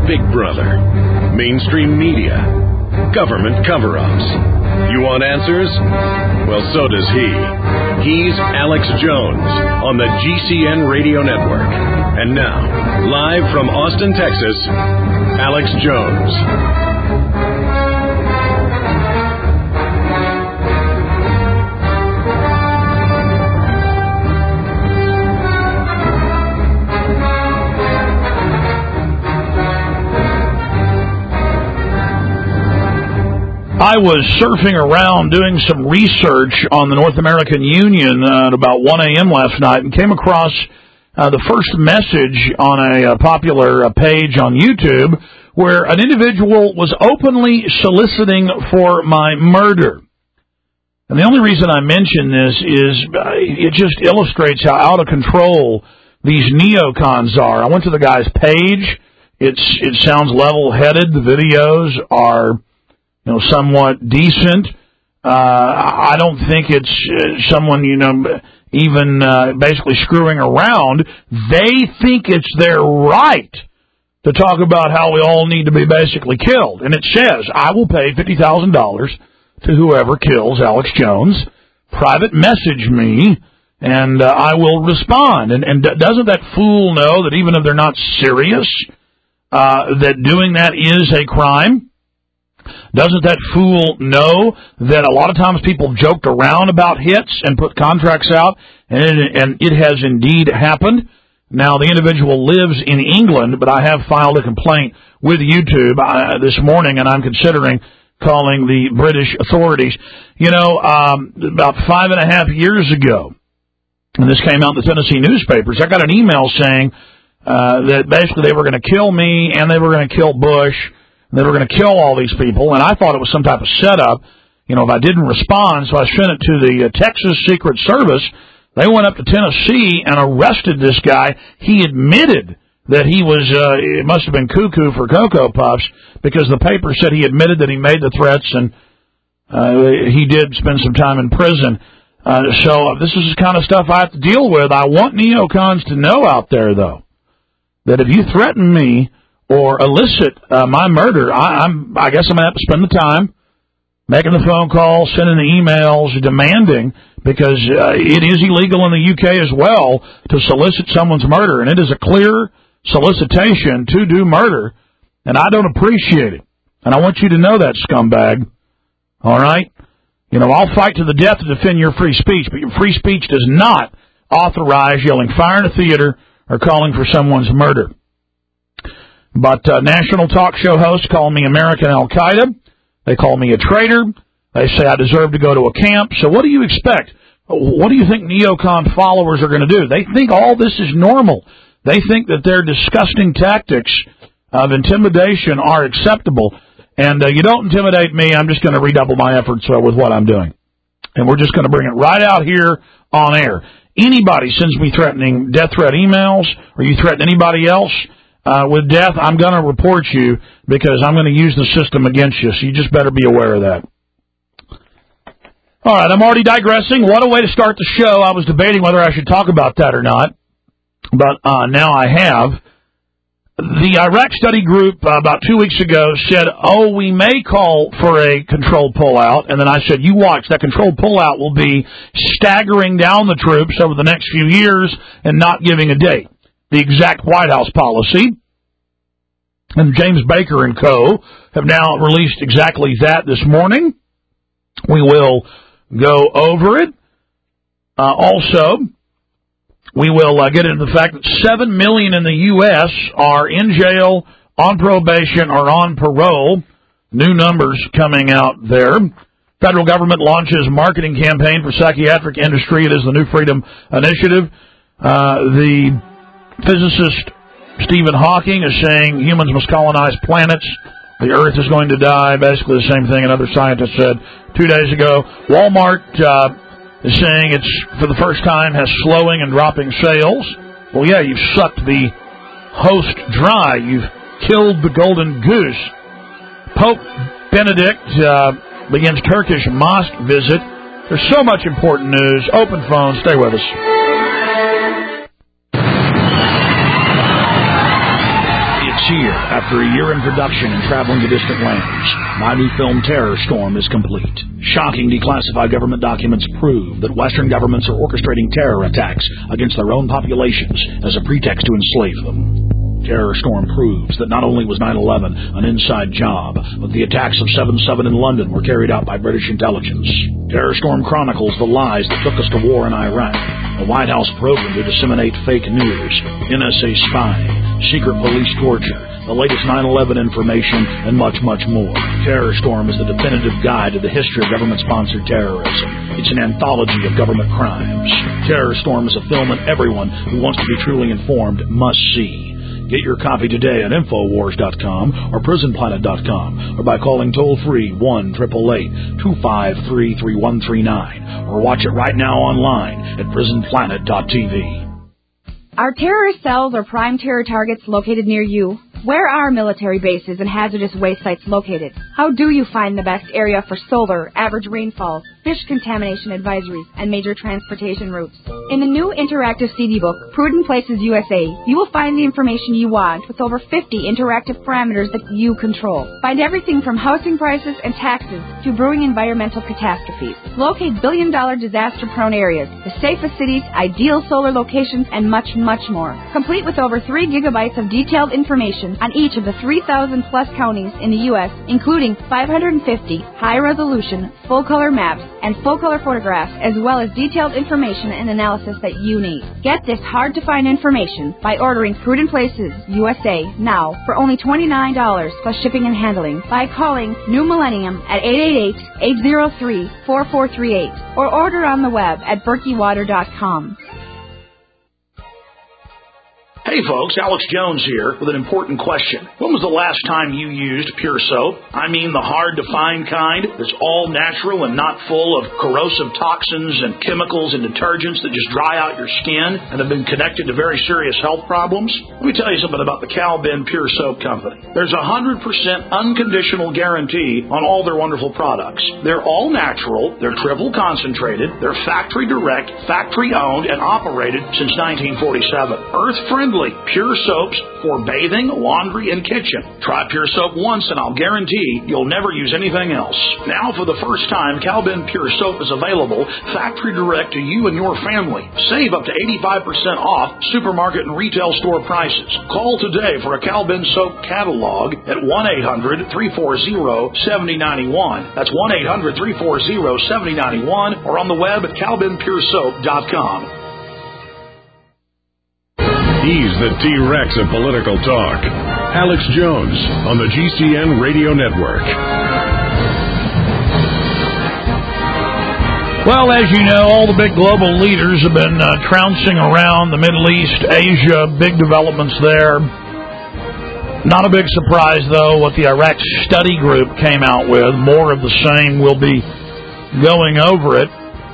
Big Brother, mainstream media, government cover-ups. You want answers? Well, so does he. He's Alex Jones on the GCN Radio Network. And now, live from Austin, Texas, Alex Jones. I was surfing around doing some research on the North American Union at about 1 a.m. last night and came across the first message on a popular page on YouTube where an individual was openly soliciting for my murder. And the only reason I mention this is it just illustrates how out of control these neocons are. I went to the guy's page. It sounds level-headed. The videos are somewhat decent. I don't think it's someone, even basically screwing around. They think it's their right to talk about how we all need to be basically killed. And it says, I will pay $50,000 to whoever kills Alex Jones. Private message me, and I will respond. And doesn't that fool know that even if they're not serious, that doing that is a crime? Doesn't that fool know that a lot of times people joked around about hits and put contracts out, and it has indeed happened? Now, the individual lives in England, but I have filed a complaint with YouTube this morning, and I'm considering calling the British authorities. About 5.5 years ago, and this came out in the Tennessee newspapers, I got an email saying that basically they were going to kill me and they were going to kill Bush. They were going to kill all these people, and I thought it was some type of setup, if I didn't respond, so I sent it to the Texas Secret Service. They went up to Tennessee and arrested this guy. He admitted that he was, it must have been cuckoo for Cocoa Puffs, because the paper said he admitted that he made the threats, and he did spend some time in prison. So this is the kind of stuff I have to deal with. I want neocons to know out there, though, that if you threaten me, or elicit my murder, I guess I'm going to have to spend the time making the phone calls, sending the emails, demanding, because it is illegal in the UK as well to solicit someone's murder, and it is a clear solicitation to do murder, and I don't appreciate it. And I want you to know that, scumbag. All right? I'll fight to the death to defend your free speech, but your free speech does not authorize yelling fire in a theater or calling for someone's murder. But national talk show hosts call me American Al-Qaeda. They call me a traitor. They say I deserve to go to a camp. So what do you expect? What do you think neocon followers are going to do? They think all this is normal. They think that their disgusting tactics of intimidation are acceptable. And you don't intimidate me. I'm just going to redouble my efforts with what I'm doing. And we're just going to bring it right out here on air. Anybody sends me threatening death threat emails, or you threaten anybody else with death, I'm going to report you, because I'm going to use the system against you. So you just better be aware of that. All right, I'm already digressing. What a way to start the show. I was debating whether I should talk about that or not, but now I have. The Iraq Study Group about 2 weeks ago said, we may call for a controlled pullout. And then I said, you watch, that controlled pullout will be staggering down the troops over the next few years and not giving a date. The exact White House policy. And James Baker and co. have now released exactly that this morning. We will go over it. Also, we will get into the fact that 7 million in the U.S. are in jail, on probation, or on parole. New numbers coming out there. Federal government launches marketing campaign for psychiatric industry. It is the New Freedom Initiative. The physicist Stephen Hawking is saying humans must colonize planets. The Earth is going to die. Basically the same thing another scientist said 2 days ago. Walmart is saying it's, for the first time, has slowing and dropping sales. Well, yeah, you've sucked the host dry. You've killed the golden goose. Pope Benedict begins Turkish mosque visit. There's so much important news. Open phone. Stay with us. It's here. After a year in production and traveling to distant lands, my new film Terror Storm is complete. Shocking declassified government documents prove that Western governments are orchestrating terror attacks against their own populations as a pretext to enslave them. Terror Storm proves that not only was 9/11 an inside job, but the attacks of 7/7 in London were carried out by British intelligence. Terror Storm chronicles the lies that took us to war in Iraq, a White House program to disseminate fake news, NSA spying, secret police torture, the latest 9/11 information, and much, much more. Terror Storm is the definitive guide to the history of government-sponsored terrorism. It's an anthology of government crimes. Terror Storm is a film that everyone who wants to be truly informed must see. Get your copy today at Infowars.com or PrisonPlanet.com or by calling toll-free 1-888-253-3139 or watch it right now online at PrisonPlanet.tv. Are terrorist cells or prime terror targets located near you? Where are military bases and hazardous waste sites located? How do you find the best area for solar, average rainfalls, fish contamination advisories, and major transportation routes? In the new interactive CD book, Prudent Places USA, you will find the information you want with over 50 interactive parameters that you control. Find everything from housing prices and taxes to brewing environmental catastrophes. Locate billion-dollar disaster-prone areas, the safest cities, ideal solar locations, and much, much more. Complete with over 3 gigabytes of detailed information on each of the 3,000-plus counties in the U.S., including 550 high-resolution, full-color maps and full-color photographs, as well as detailed information and analysis that you need. Get this hard-to-find information by ordering Prudent Places USA now for only $29 plus shipping and handling by calling New Millennium at 888-803-4438 or order on the web at berkeywater.com. Hey folks, Alex Jones here with an important question. When was the last time you used Pure Soap? I mean the hard-to-find kind that's all natural and not full of corrosive toxins and chemicals and detergents that just dry out your skin and have been connected to very serious health problems? Let me tell you something about the Cal Ben Pure Soap Company. There's a 100% unconditional guarantee on all their wonderful products. They're all natural, they're triple concentrated, they're factory direct, factory owned, and operated since 1947. Earth-friendly pure soaps for bathing, laundry, and kitchen. Try Pure Soap once and I'll guarantee you'll never use anything else. Now for the first time, Cal Ben Pure Soap is available factory direct to you and your family. Save up to 85% off supermarket and retail store prices. Call today for a Cal Ben Soap catalog at 1-800-340-7091. That's 1-800-340-7091 or on the web at calbenpuresoap.com. He's the T-Rex of political talk. Alex Jones on the GCN Radio Network. Well, as you know, all the big global leaders have been trouncing around the Middle East, Asia, big developments there. Not a big surprise, though, what the Iraq Study Group came out with. More of the same. We'll be going over it.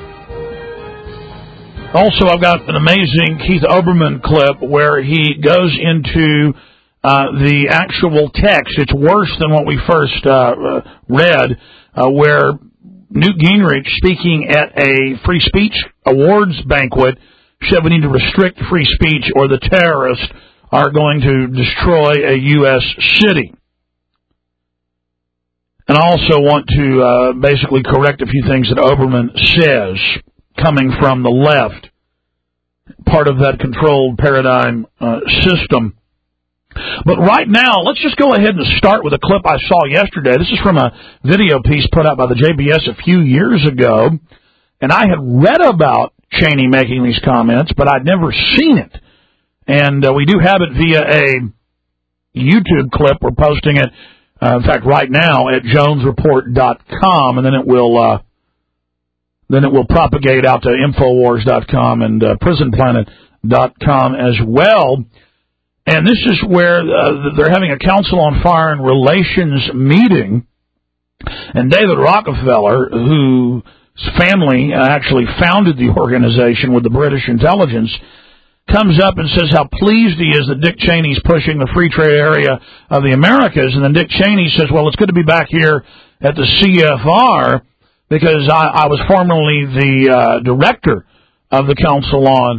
Also, I've got an amazing Keith Olbermann clip where he goes into the actual text. It's worse than what we first read, where Newt Gingrich, speaking at a free speech awards banquet, said we need to restrict free speech or the terrorists are going to destroy a U.S. city. And I also want to basically correct a few things that Olbermann says, coming from the left, part of that controlled paradigm system. But right now, let's just go ahead and start with a clip I saw yesterday. This is from a video piece put out by the JBS a few years ago, and I had read about Cheney making these comments, but I'd never seen it. And we do have it via a YouTube clip. We're posting it, in fact, right now at jonesreport.com, and then it will propagate out to Infowars.com and PrisonPlanet.com as well. And this is where they're having a Council on Foreign Relations meeting. And David Rockefeller, whose family actually founded the organization with the British intelligence, comes up and says how pleased he is that Dick Cheney's pushing the free trade area of the Americas. And then Dick Cheney says, well, it's good to be back here at the CFR, because I was formerly the director of the Council on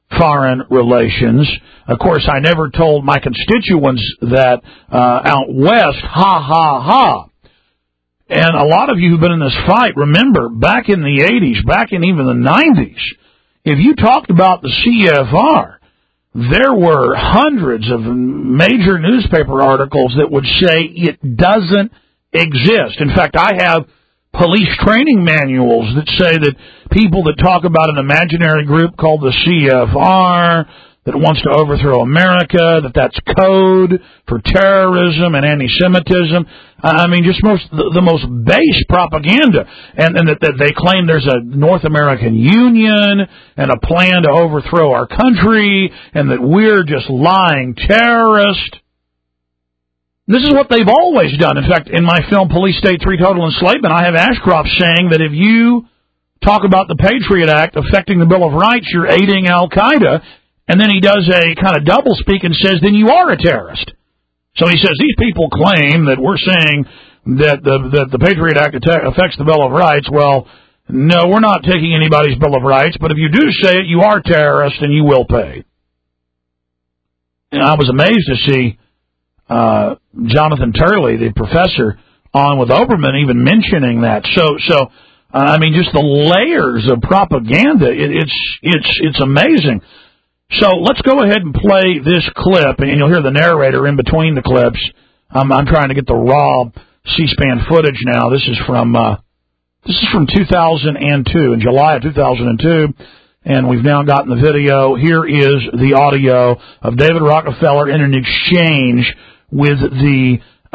foreign relations. Of course, I never told my constituents that out west, ha, ha, ha. And a lot of you who've been in this fight, remember, back in the 80s, back in even the 90s, if you talked about the CFR, there were hundreds of major newspaper articles that would say it doesn't exist. In fact, I have police training manuals that say that people that talk about an imaginary group called the CFR that wants to overthrow America, that's code for terrorism and anti-Semitism. I mean, just the most base propaganda. And that they claim there's a North American Union and a plan to overthrow our country and that we're just lying terrorists. This is what they've always done. In fact, in my film, Police State 3 Total Enslavement, I have Ashcroft saying that if you talk about the Patriot Act affecting the Bill of Rights, you're aiding Al-Qaeda. And then he does a kind of doublespeak and says, then you are a terrorist. So he says, these people claim that we're saying that the Patriot Act affects the Bill of Rights. Well, no, we're not taking anybody's Bill of Rights, but if you do say it, you are a terrorist and you will pay. And I was amazed to see Jonathan Turley, the professor, on with Oberman, even mentioning that. So I mean, just the layers of propaganda, it's amazing. So let's go ahead and play this clip, and you'll hear the narrator in between the clips. I'm trying to get the raw C-SPAN footage now. This is from 2002, in July of 2002, and we've now gotten the video. Here is the audio of David Rockefeller in an exchange with the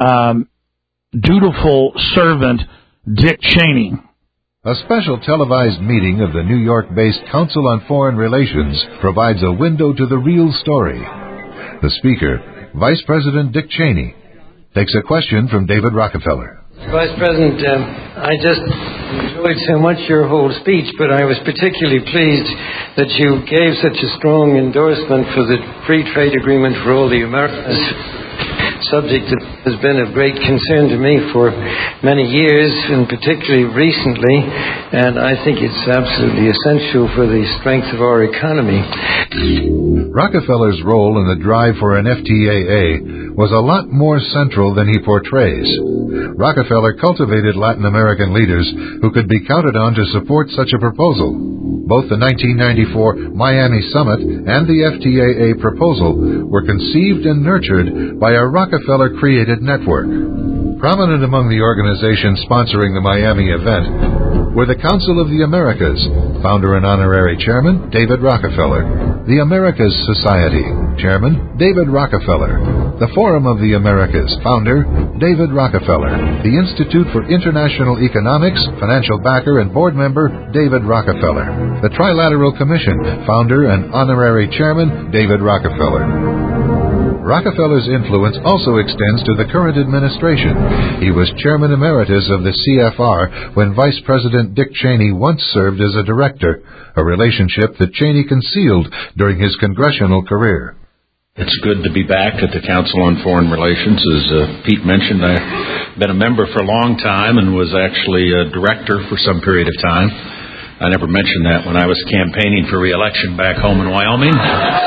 dutiful servant Dick Cheney. A special televised meeting of the New York-based Council on Foreign Relations provides a window to the real story. The speaker, Vice President Dick Cheney, takes a question from David Rockefeller. Vice President, I just enjoyed so much your whole speech, but I was particularly pleased that you gave such a strong endorsement for the free trade agreement for all the Americas. Subject that has been of great concern to me for many years, and particularly recently, and I think it's absolutely essential for the strength of our economy. Rockefeller's role in the drive for an FTAA was a lot more central than he portrays. Rockefeller cultivated Latin American leaders who could be counted on to support such a proposal. Both the 1994 Miami Summit and the FTAA proposal were conceived and nurtured by a Rockefeller-created network. Prominent among the organizations sponsoring the Miami event were the Council of the Americas, founder and honorary chairman David Rockefeller, the Americas Society, chairman David Rockefeller, the Forum of the Americas, founder David Rockefeller, the Institute for International Economics, financial backer and board member David Rockefeller, the Trilateral Commission, founder and honorary chairman David Rockefeller. Rockefeller's influence also extends to the current administration. He was chairman emeritus of the CFR when Vice President Dick Cheney once served as a director, a relationship that Cheney concealed during his congressional career. It's good to be back at the Council on Foreign Relations. As Pete mentioned, I've been a member for a long time and was actually a director for some period of time. I never mentioned that when I was campaigning for re-election back home in Wyoming.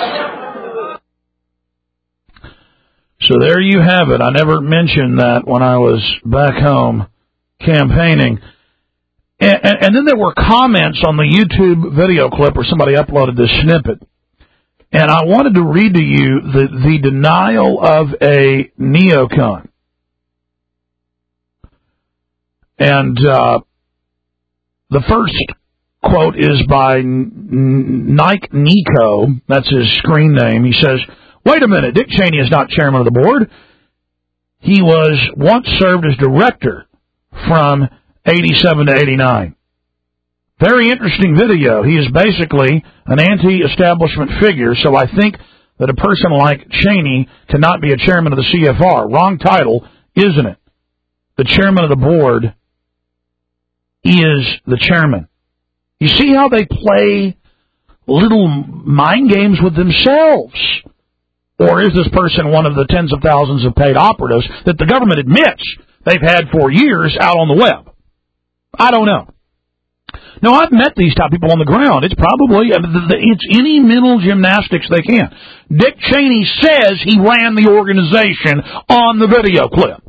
So there you have it. I never mentioned that when I was back home campaigning. And then there were comments on the YouTube video clip where somebody uploaded this snippet. And I wanted to read to you the denial of a neocon. And the first quote is by Nike Nico. That's his screen name. He says, "Wait a minute, Dick Cheney is not chairman of the board. He was once served as director from 87 to 89. Very interesting video. He is basically an anti-establishment figure, so I think that a person like Cheney cannot be a chairman of the CFR. Wrong title, isn't it? The chairman of the board is the chairman." You see how they play little mind games with themselves? Or is this person one of the tens of thousands of paid operatives that the government admits they've had for years out on the web? I don't know. No, I've met these top people on the ground. It's probably, it's any mental gymnastics they can. Dick Cheney says he ran the organization on the video clip.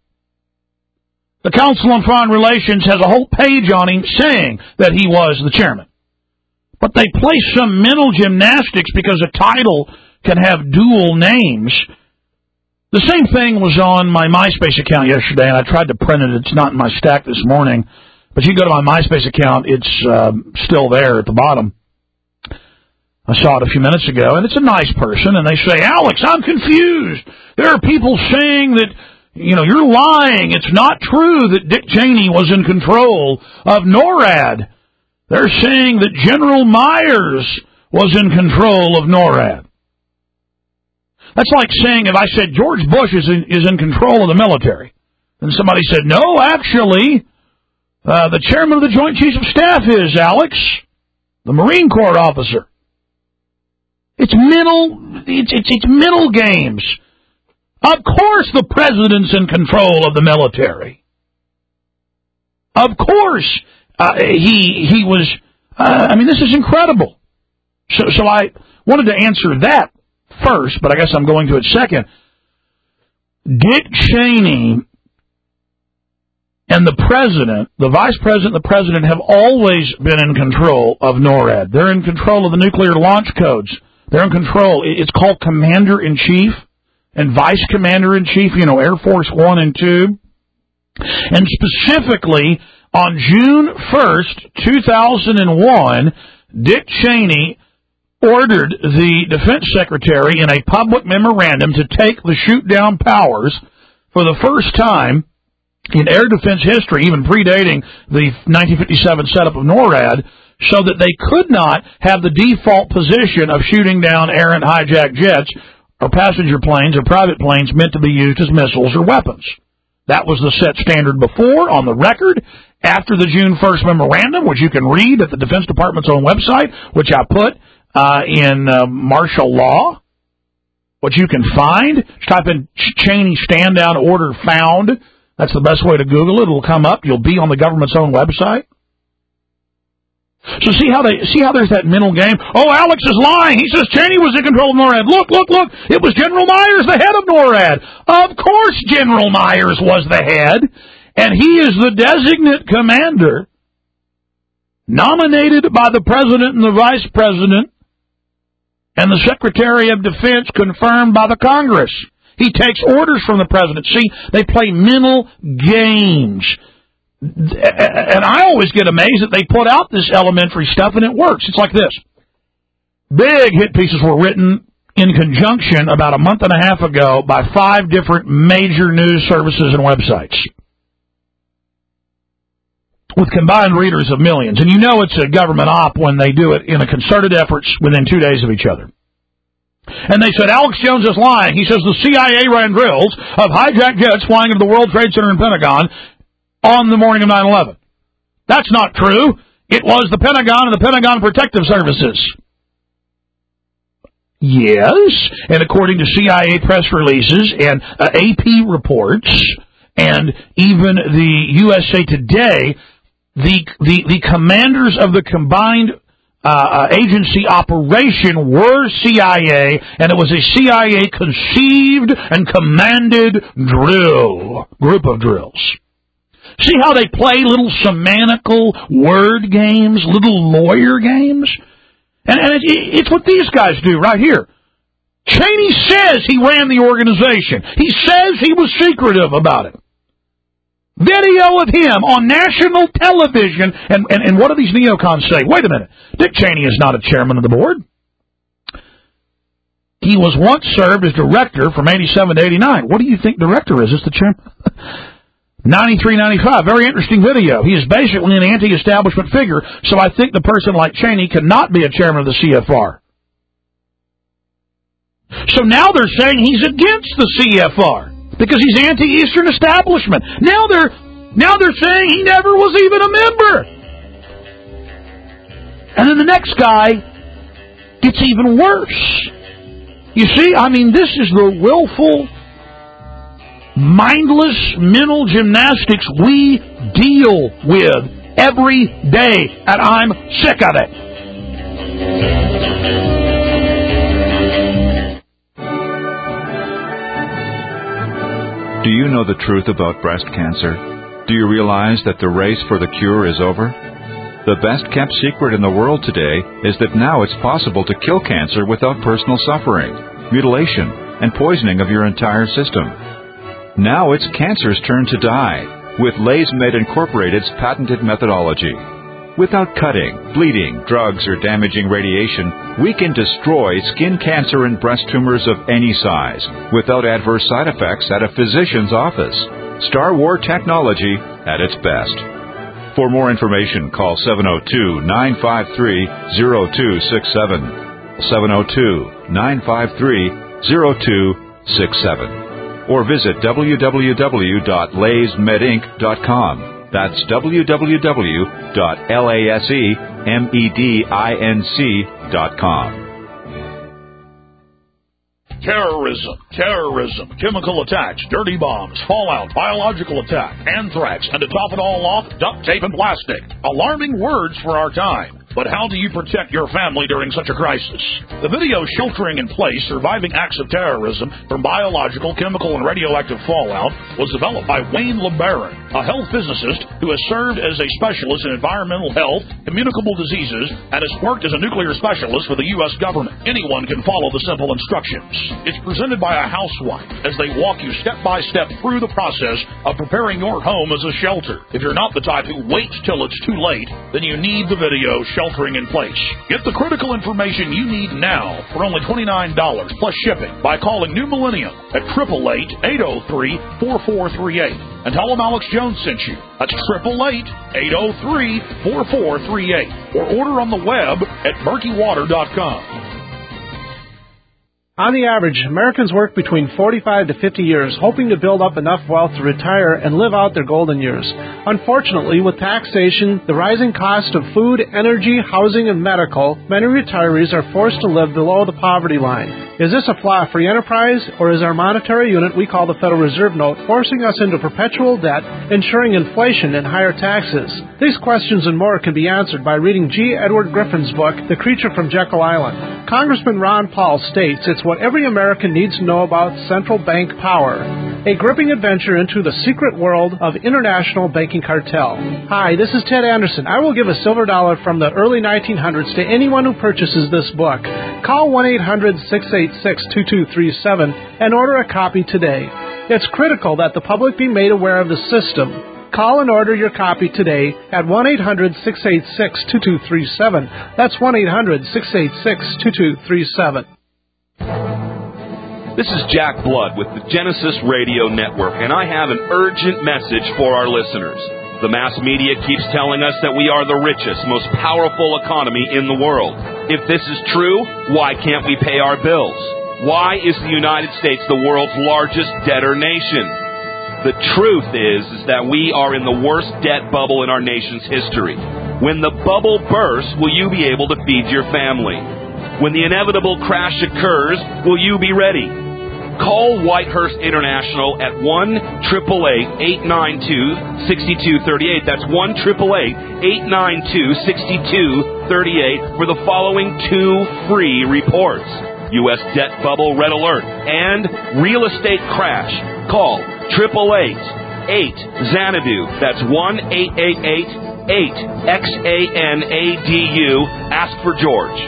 The Council on Foreign Relations has a whole page on him saying that he was the chairman. But they play some mental gymnastics because a title can have dual names. The same thing was on my MySpace account yesterday, and I tried to print it. It's not in my stack this morning. But you go to my MySpace account, it's still there at the bottom. I saw it a few minutes ago, and it's a nice person, and they say, Alex, I'm confused. There are people saying that, you're lying. It's not true that Dick Cheney was in control of NORAD. They're saying that General Myers was in control of NORAD. That's like saying if I said George Bush is in control of the military. And somebody said, no, actually, the chairman of the Joint Chiefs of Staff is, Alex, the Marine Corps officer. It's mental games. Of course the president's in control of the military. Of course he was, this is incredible. So I wanted to answer that first, but I guess I'm going to it second. Dick Cheney and the president, the vice president and the president have always been in control of NORAD. They're in control of the nuclear launch codes. They're in control. It's called Commander-in-Chief and Vice Commander-in-Chief, Air Force 1 and 2. And specifically, on June 1st, 2001, Dick Cheney ordered the Defense Secretary in a public memorandum to take the shoot-down powers for the first time in air defense history, even predating the 1957 setup of NORAD, so that they could not have the default position of shooting down errant hijacked jets or passenger planes or private planes meant to be used as missiles or weapons. That was the set standard before, on the record. After the June 1st memorandum, which you can read at the Defense Department's own website, which I put in martial law, what you can find, just type in Cheney stand-down order found. That's the best way to Google it. It'll come up. You'll be on the government's own website. So see how there's that mental game? Oh, Alex is lying. He says Cheney was in control of NORAD. Look. It was General Myers, the head of NORAD. Of course General Myers was the head, and he is the designate commander nominated by the president and the vice president and the Secretary of Defense confirmed by the Congress. He takes orders from the president. See, they play mental games. And I always get amazed that they put out this elementary stuff and it works. It's like this. Big hit pieces were written in conjunction about a month and a half ago by 5 different major news services and websites with combined readers of millions. And it's a government op when they do it in a concerted effort within 2 days of each other. And they said, Alex Jones is lying. He says the CIA ran drills of hijacked jets flying into the World Trade Center and Pentagon on the morning of 9/11. That's not true. It was the Pentagon and the Pentagon Protective Services. Yes, and according to CIA press releases and AP reports and even the USA Today, the commanders of the combined agency operation were CIA, and it was a CIA conceived and commanded group of drills. See how they play little semantical word games, little lawyer games? And it's what these guys do right here. Cheney says he ran the organization. He says he was secretive about it. Video of him on national television, and what do these neocons say? Wait a minute, Dick Cheney is not a chairman of the board. He was once served as director from 87 to 89. What do you think director is? It's the chairman. 93, 95, very interesting video. He is basically an anti-establishment figure, so I think the person like Cheney cannot be a chairman of the CFR. So now they're saying he's against the CFR. Because he's anti-Eastern establishment. Now they're saying he never was even a member. And then the next guy gets even worse. You see, this is the willful, mindless mental gymnastics we deal with every day, and I'm sick of it. Do you know the truth about breast cancer? Do you realize that the race for the cure is over? The best-kept secret in the world today is that now it's possible to kill cancer without personal suffering, mutilation, and poisoning of your entire system. Now it's cancer's turn to die with LaysMed Incorporated's patented methodology. Without cutting, bleeding, drugs, or damaging radiation, we can destroy skin cancer and breast tumors of any size without adverse side effects at a physician's office. Star War technology at its best. For more information, call 702-953-0267. 702-953-0267. Or visit www.laysmedinc.com. That's www.lasemedinc.com. Terrorism, chemical attacks, dirty bombs, fallout, biological attack, anthrax, and to top it all off, duct tape and plastic. Alarming words for our time. But how do you protect your family during such a crisis? The video Sheltering in Place, Surviving Acts of Terrorism from Biological, Chemical, and Radioactive Fallout was developed by Wayne LeBaron, a health physicist who has served as a specialist in environmental health, communicable diseases, and has worked as a nuclear specialist for the U.S. government. Anyone can follow the simple instructions. It's presented by a housewife as they walk you step by step through the process of preparing your home as a shelter. If you're not the type who waits till it's too late, then you need the video Sheltering in Place. Get the critical information you need now for only $29 plus shipping by calling New Millennium at 888-803-4438 and tell them Alex Jones sent you. That's 888-803-4438 or order on the web at murkywater.com. On the average, Americans work between 45 to 50 years, hoping to build up enough wealth to retire and live out their golden years. Unfortunately, with taxation, the rising cost of food, energy, housing, and medical, many retirees are forced to live below the poverty line. Is this a flaw free enterprise, or is our monetary unit we call the Federal Reserve Note forcing us into perpetual debt, ensuring inflation and higher taxes? These questions and more can be answered by reading G. Edward Griffin's book, The Creature from Jekyll Island. Congressman Ron Paul states it's what every American needs to know about central bank power. A gripping adventure into the secret world of international banking cartel. Hi, this is Ted Anderson. I will give a silver dollar from the early 1900s to anyone who purchases this book. Call 1-800-686-2237 and order a copy today. It's critical that the public be made aware of the system. Call and order your copy today at 1-800-686-2237. That's 1-800-686-2237. This is Jack Blood with the Genesis Radio Network, and I have an urgent message for our listeners. The mass media keeps telling us that we are the richest, most powerful economy in the world. If this is true, why can't we pay our bills? Why is the United States the world's largest debtor nation? The truth is that we are in the worst debt bubble in our nation's history. When the bubble bursts, will you be able to feed your family? When the inevitable crash occurs, will you be ready? Call Whitehurst International at 1-888-892-6238. That's 1-888-892-6238 for the following 2 free reports. U.S. Debt Bubble Red Alert and Real Estate Crash. Call 888-8-XANADU. That's 1-888-8-XANADU. Ask for George.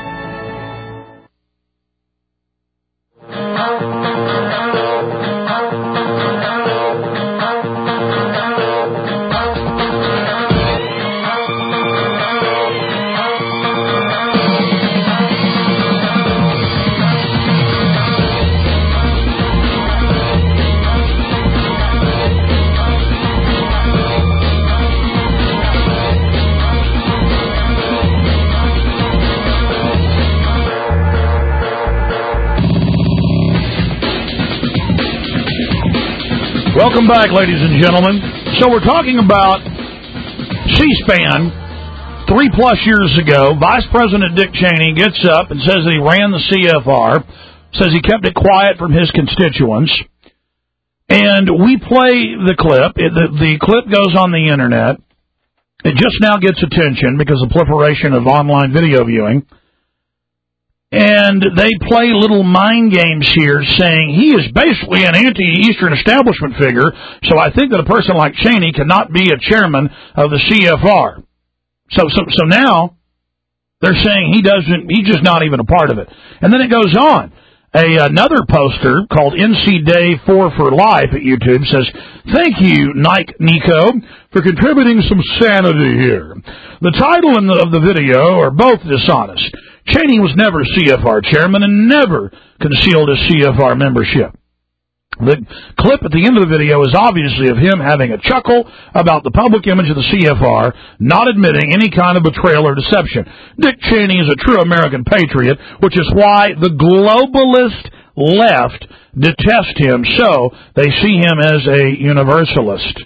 Welcome back, ladies and gentlemen. So we're talking about C-SPAN. 3+ years ago, Vice President Dick Cheney gets up and says that he ran the CFR, says he kept it quiet from his constituents. And we play the clip. The clip goes on the Internet. It just now gets attention because of the proliferation of online video viewing. And they play little mind games here saying he is basically an anti-Eastern establishment figure, so I think that a person like Cheney cannot be a chairman of the CFR. So now they're saying he's just not even a part of it. And then it goes on. Another poster called NC Day 4 for Life at YouTube says, "Thank you, Nike Nico, for contributing some sanity here. The title and of the video are both dishonest. Cheney was never CFR chairman and never concealed his CFR membership. The clip at the end of the video is obviously of him having a chuckle about the public image of the CFR, not admitting any kind of betrayal or deception. Dick Cheney is a true American patriot, which is why the globalist left detest him, so they see him as a universalist."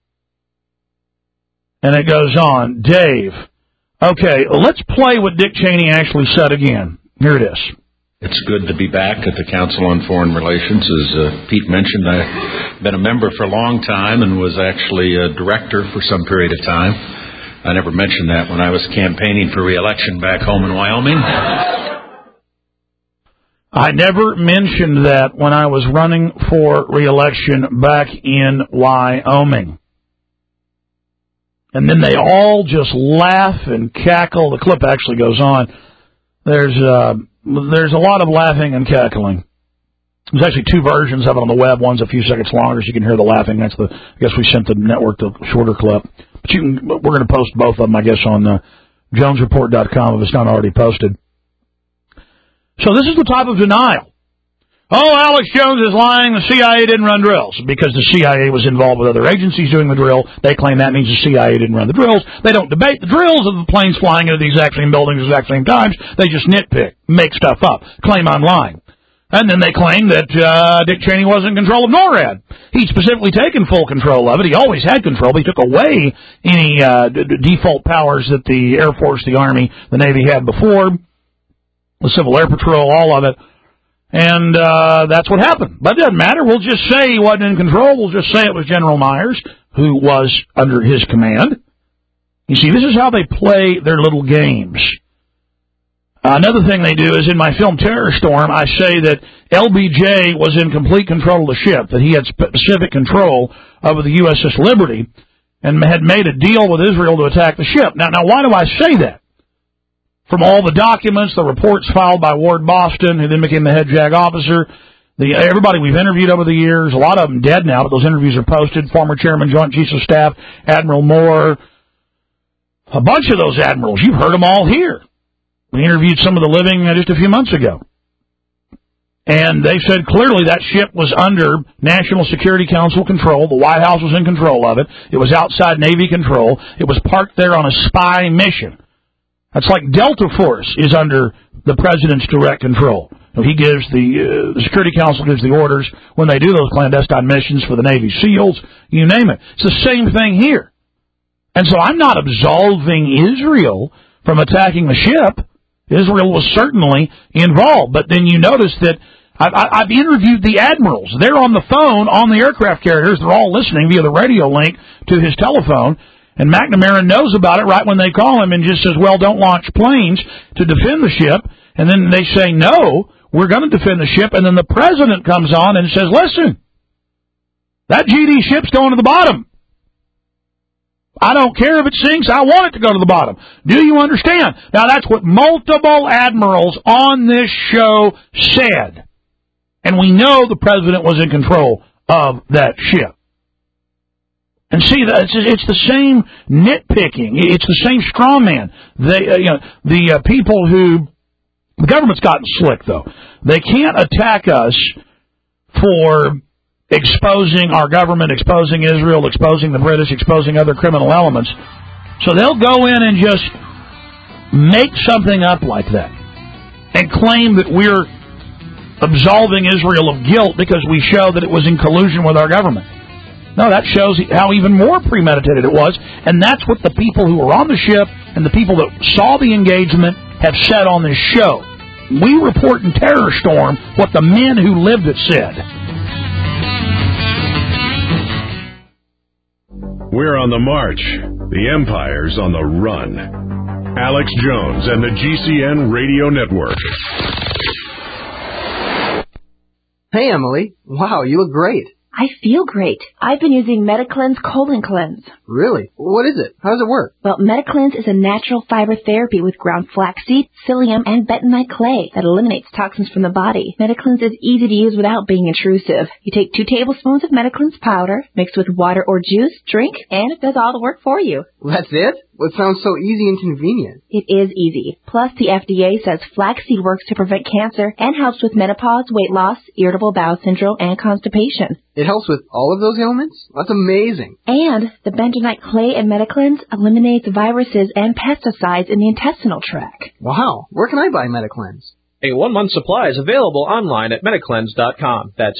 And it goes on. Dave. Okay, let's play what Dick Cheney actually said again. Here it is. It's good to be back at the Council on Foreign Relations. As Pete mentioned, I've been a member for a long time and was actually a director for some period of time. I never mentioned that when I was campaigning for re-election back home in Wyoming. I never mentioned that when I was running for re-election back in Wyoming. And then they all just laugh and cackle. The clip actually goes on. There's a lot of laughing and cackling. There's actually two versions of it on the web. One's a few seconds longer, so you can hear the laughing. I guess we sent the network the shorter clip. But we're going to post both of them, I guess, on JonesReport.com if it's not already posted. So this is the type of denial. Oh, Alex Jones is lying. The CIA didn't run drills because the CIA was involved with other agencies doing the drill. They claim that means the CIA didn't run the drills. They don't debate the drills of the planes flying into the exact same buildings at the exact same times. They just nitpick, make stuff up, claim I'm lying. And then they claim that Dick Cheney wasn't in control of NORAD. He'd specifically taken full control of it. He always had control, but he took away any default powers that the Air Force, the Army, the Navy had before, the Civil Air Patrol, all of it. And that's what happened. But it doesn't matter. We'll just say he wasn't in control. We'll just say it was General Myers who was under his command. You see, this is how they play their little games. Another thing they do is in my film Terror Storm, I say that LBJ was in complete control of the ship, that he had specific control over the USS Liberty and had made a deal with Israel to attack the ship. Now, why do I say that? From all the documents, the reports filed by Ward Boston, who then became the head JAG officer, everybody we've interviewed over the years, a lot of them dead now, but those interviews are posted, former Chairman, Joint Chiefs of Staff, Admiral Moore, a bunch of those admirals. You've heard them all here. We interviewed some of the living just a few months ago. And they said clearly that ship was under National Security Council control. The White House was in control of it. It was outside Navy control. It was parked there on a spy mission. That's like Delta Force is under the president's direct control. He gives the Security Council gives the orders when they do those clandestine missions for the Navy SEALs, you name it. It's the same thing here. And so I'm not absolving Israel from attacking the ship. Israel was certainly involved. But then you notice that I've interviewed the admirals. They're on the phone on the aircraft carriers. They're all listening via the radio link to his telephone. And McNamara knows about it right when they call him and just says, well, don't launch planes to defend the ship. And then they say, no, we're going to defend the ship. And then the president comes on and says, listen, that GD ship's going to the bottom. I don't care if it sinks. I want it to go to the bottom. Do you understand? Now, that's what multiple admirals on this show said. And we know the president was in control of that ship. And see, it's the same nitpicking. It's the same straw man. The people who... The government's gotten slick, though. They can't attack us for exposing our government, exposing Israel, exposing the British, exposing other criminal elements. So they'll go in and just make something up like that and claim that we're absolving Israel of guilt because we show that it was in collusion with our government. No, that shows how even more premeditated it was, and that's what the people who were on the ship and the people that saw the engagement have said on this show. We report in Terror Storm what the men who lived it said. We're on the march, The empire's on the run. Alex Jones and the GCN Radio Network. Hey, Emily. Wow, you look great. I feel great. I've been using MetaCleanse Colon Cleanse. Really? What is it? How does it work? Well, MetaCleanse is a natural fiber therapy with ground flaxseed, psyllium, and bentonite clay that eliminates toxins from the body. MetaCleanse is easy to use without being intrusive. You take 2 tablespoons of MetaCleanse powder, mixed with water or juice, drink, and it does all the work for you. That's it? Well, it sounds so easy and convenient. It is easy. Plus, the FDA says flaxseed works to prevent cancer and helps with menopause, weight loss, irritable bowel syndrome, and constipation. It helps with all of those ailments? That's amazing. And the bentonite clay in MetaCleanse eliminates viruses and pesticides in the intestinal tract. Wow. Where can I buy MetaCleanse? A 1-month supply is available online at MetaCleanse.com. That's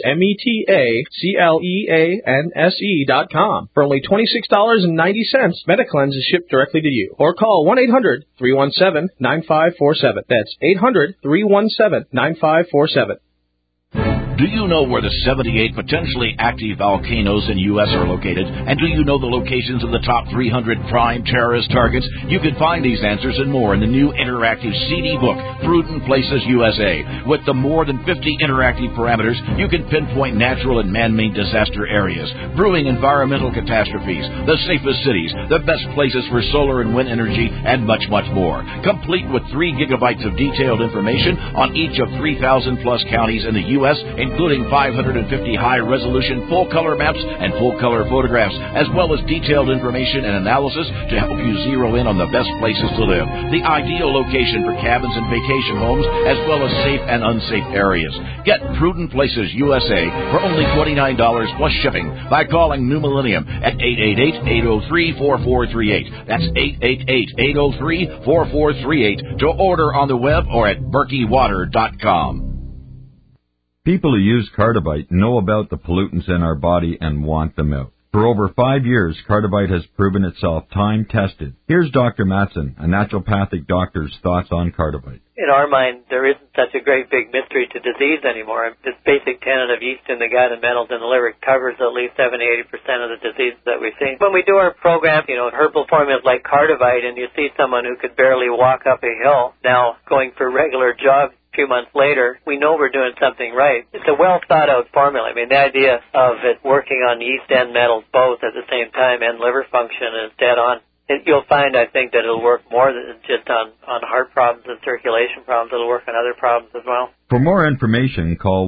METACLEANSE.com. For only $26.90, MetaCleanse is shipped directly to you. Or call 1-800-317-9547. That's 800-317-9547. Do you know where the 78 potentially active volcanoes in U.S. are located? And do you know the locations of the top 300 prime terrorist targets? You can find these answers and more in the new interactive CD book, Prudent Places USA. With the more than 50 interactive parameters, you can pinpoint natural and man-made disaster areas, brewing environmental catastrophes, the safest cities, the best places for solar and wind energy, and much, much more. Complete with 3 gigabytes of detailed information on each of 3,000-plus counties in the U.S., including 550 high-resolution full-color maps and full-color photographs, as well as detailed information and analysis to help you zero in on the best places to live, the ideal location for cabins and vacation homes, as well as safe and unsafe areas. Get Prudent Places USA for only $29 plus shipping by calling New Millennium at 888-803-4438. That's 888-803-4438 to order on the web or at berkeywater.com. People who use Cardivite know about the pollutants in our body and want them out. For over 5 years, Cardivite has proven itself time-tested. Here's Dr. Matson, a naturopathic doctor's thoughts on Cardivite. In our mind, there isn't such a great big mystery to disease anymore. This basic tenet of yeast in the gut and metals in the liver covers at least 70-80% of the diseases that we see. When we do our program, herbal formulas like Cardivite, and you see someone who could barely walk up a hill now going for regular jogs, a few months later, we know we're doing something right. It's a well-thought-out formula. I mean, the idea of it working on yeast and metals both at the same time and liver function is dead on. You'll find, I think, that it'll work more than just on heart problems and circulation problems. It'll work on other problems as well. For more information, call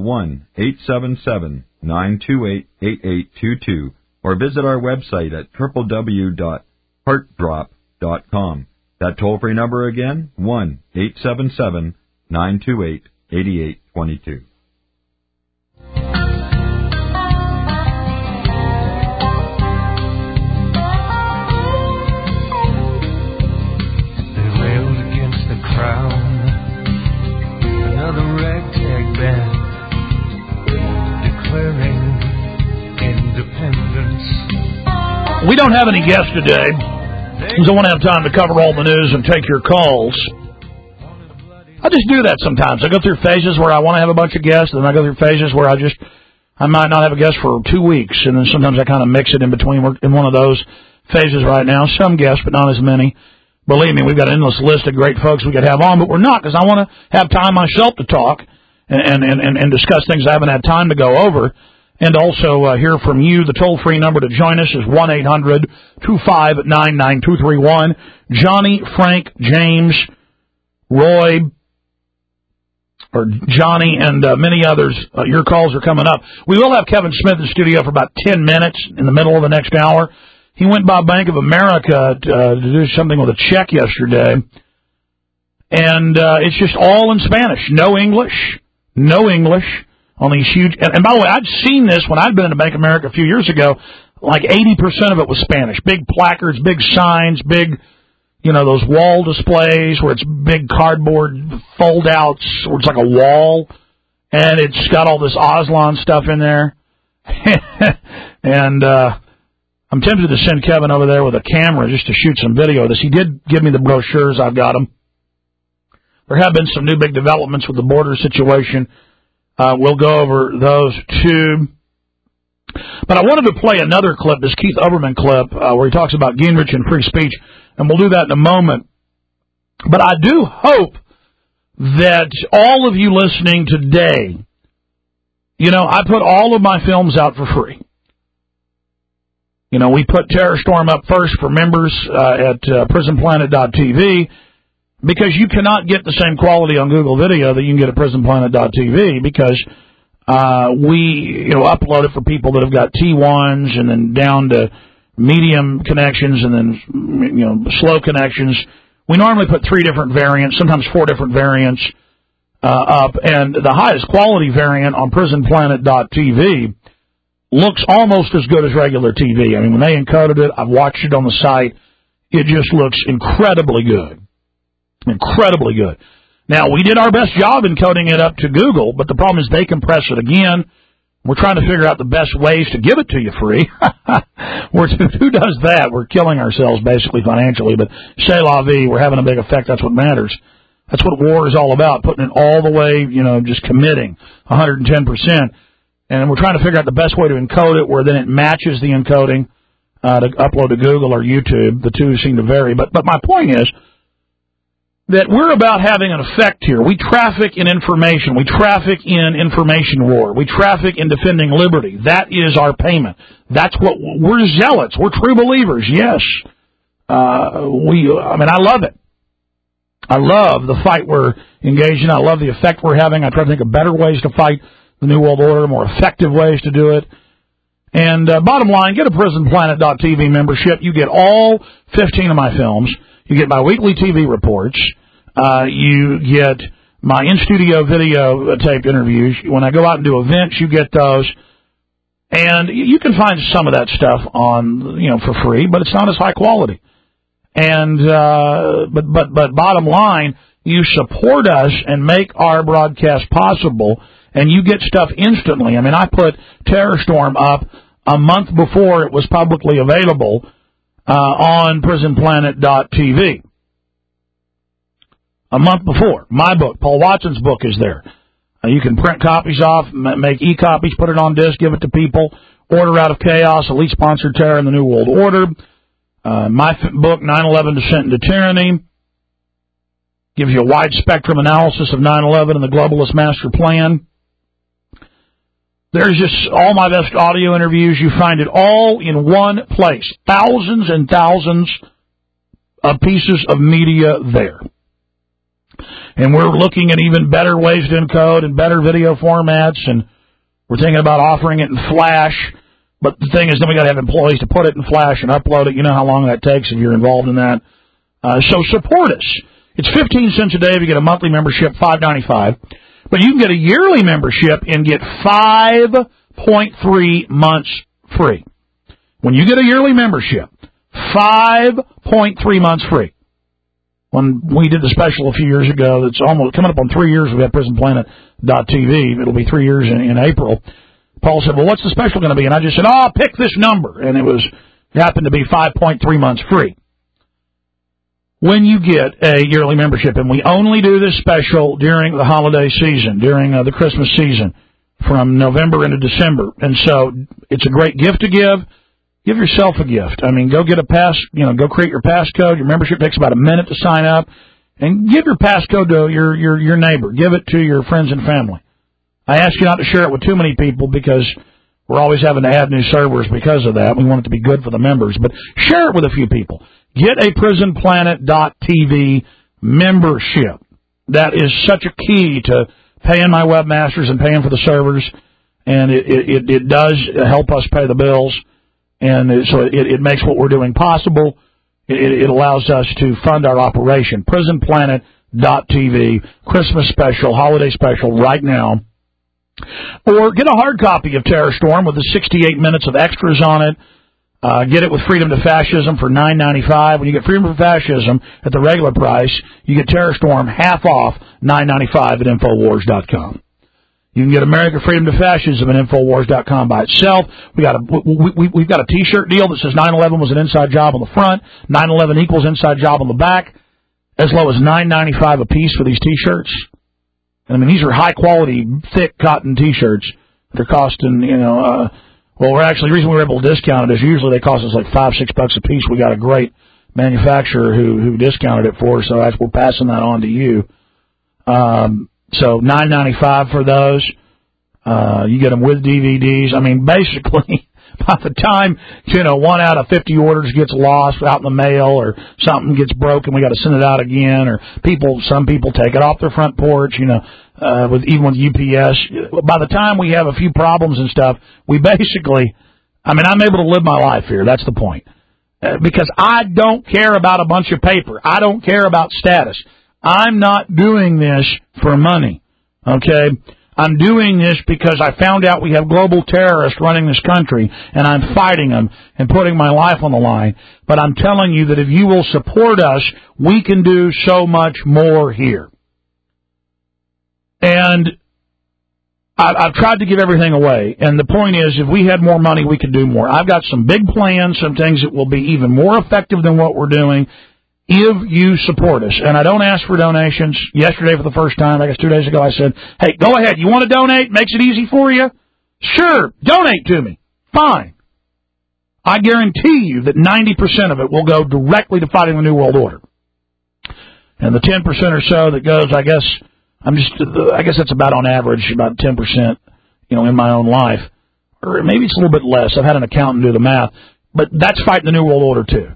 1-877-928-8822 or visit our website at www.heartdrop.com. That toll-free number again, 1-877-928-8822. Another ragtag band declaring independence. We don't have any guests today because I want to have time to cover all the news and take your calls. I just do that sometimes. I go through phases where I want to have a bunch of guests, and then I go through phases where I might not have a guest for 2 weeks, and then sometimes I kind of mix it in between. We're in one of those phases right now. Some guests, but not as many. Believe me, we've got an endless list of great folks we could have on, but we're not, because I want to have time myself to talk and discuss things I haven't had time to go over, and also hear from you. The toll-free number to join us is 1-800-259-9231. Johnny, Frank, James, Roy, or Johnny, and many others, your calls are coming up. We will have Kevin Smith in the studio for about 10 minutes in the middle of the next hour. He went by Bank of America to do something with a check yesterday, and it's just all in Spanish. No English on these huge... And by the way, I'd seen this when I'd been in Bank of America a few years ago. Like 80% of it was Spanish. Big placards, big signs, big, those wall displays where it's big cardboard fold-outs where it's like a wall, and it's got all this Aslan stuff in there. And... I'm tempted to send Kevin over there with a camera just to shoot some video of this. He did give me the brochures. I've got them. There have been some new big developments with the border situation. We'll go over those too. But I wanted to play another clip, this Keith Olbermann clip, where he talks about Gingrich and free speech, and we'll do that in a moment. But I do hope that all of you listening today, you know, I put all of my films out for free. You know, we put Terror Storm up first for members at prisonplanet.tv because you cannot get the same quality on Google Video that you can get at prisonplanet.tv because we, you know, upload it for people that have got T1s and then down to medium connections and then, you know, slow connections. We normally put 3 different variants, sometimes 4 different variants up, and the highest quality variant on prisonplanet.tv looks almost as good as regular TV. I mean, when they encoded it, I've watched it on the site. It just looks incredibly good. Incredibly good. Now, we did our best job encoding it up to Google, but the problem is they compress it again. We're trying to figure out the best ways to give it to you free. Who does that? We're killing ourselves, basically, financially. But c'est la vie, we're having a big effect. That's what matters. That's what war is all about, putting it all the way, you know, just committing 110%. And we're trying to figure out the best way to encode it where then it matches the encoding to upload to Google or YouTube. The two seem to vary. But my point is that we're about having an effect here. We traffic in information. We traffic in information war. We traffic in defending liberty. That is our payment. That's what we're zealots. We're true believers. Yes. I love it. I love the fight we're engaged in. I love the effect we're having. I try to think of better ways to fight the New World Order, more effective ways to do it. And bottom line, get a PrisonPlanet.tv membership. You get all 15 of my films. You get my weekly TV reports. You get my in-studio video taped interviews. When I go out and do events, you get those. And you can find some of that stuff on, you know, for free, but it's not as high quality. And but bottom line, you support us and make our broadcast possible, and you get stuff instantly. I mean, I put Terror Storm up a month before it was publicly available on prisonplanet.tv. A month before. My book, Paul Watson's book, is there. You can print copies off, make e-copies, put it on disc, give it to people. Order Out of Chaos, Elite Sponsored Terror in the New World Order. My book, 9/11 Descent into Tyranny, gives you a wide spectrum analysis of 9/11 and the globalist master plan. There's just all my best audio interviews. You find it all in one place. Thousands and thousands of pieces of media there. And we're looking at even better ways to encode and better video formats, and we're thinking about offering it in Flash. But the thing is, then we got to have employees to put it in Flash and upload it. You know how long that takes if you're involved in that. So support us. It's 15 cents a day if you get a monthly membership, $5.95. But you can get a yearly membership and get 5.3 months free. When you get a yearly membership, 5.3 months free. When we did the special a few years ago, it's almost coming up on 3 years. We have PrisonPlanet.tv. It'll be 3 years in April. Paul said, well, what's the special going to be? And I just said, pick this number. And it happened to be 5.3 months free. When you get a yearly membership, and we only do this special during the holiday season, during the Christmas season, from November into December. And so it's a great gift to give. Give yourself a gift. I mean, go get a go create your passcode. Your membership takes about a minute to sign up. And give your passcode to your neighbor. Give it to your friends and family. I ask you not to share it with too many people because we're always having to add new servers because of that. We want it to be good for the members. But share it with a few people. Get a PrisonPlanet.tv membership. That is such a key to paying my webmasters and paying for the servers. And it does help us pay the bills. And so it makes what we're doing possible. It allows us to fund our operation. PrisonPlanet.tv, Christmas special, holiday special right now. Or get a hard copy of Terror Storm with the 68 minutes of extras on it. Get it with Freedom to Fascism for $9.95. When you get Freedom to Fascism at the regular price, you get Terror Storm half off, $9.95 at Infowars.com. You can get America Freedom to Fascism at Infowars.com by itself. We've got a T-shirt deal that says 9/11 was an inside job on the front, 9/11 equals inside job on the back, as low as $9.95 a piece for these T-shirts. I mean, these are high quality, thick cotton T-shirts. They're costing, Well, the reason we were able to discount it is usually they cost us like $5-6 a piece. We got a great manufacturer who discounted it for us, so we're passing that on to you. So $9.95 for those. You get them with DVDs. I mean, basically, by the time, 1 out of 50 orders gets lost out in the mail or something gets broken, we got to send it out again, or some people take it off their front porch, even with UPS. By the time we have a few problems and stuff, we basically, I'm able to live my life here. That's the point. Because I don't care about a bunch of paper. I don't care about status. I'm not doing this for money. Okay? I'm doing this because I found out we have global terrorists running this country, and I'm fighting them and putting my life on the line. But I'm telling you that if you will support us, we can do so much more here. And I've tried to give everything away, and the point is, if we had more money, we could do more. I've got some big plans, some things that will be even more effective than what we're doing if you support us. And I don't ask for donations. Yesterday, for the first time, I guess 2 days ago, I said, hey, go ahead. You want to donate? Makes it easy for you? Sure, donate to me. Fine. I guarantee you that 90% of it will go directly to fighting the New World Order. And the 10% or so that goes, I guess that's about on average, about 10%, in my own life. Or maybe it's a little bit less. I've had an accountant do the math. But that's fighting the New World Order, too.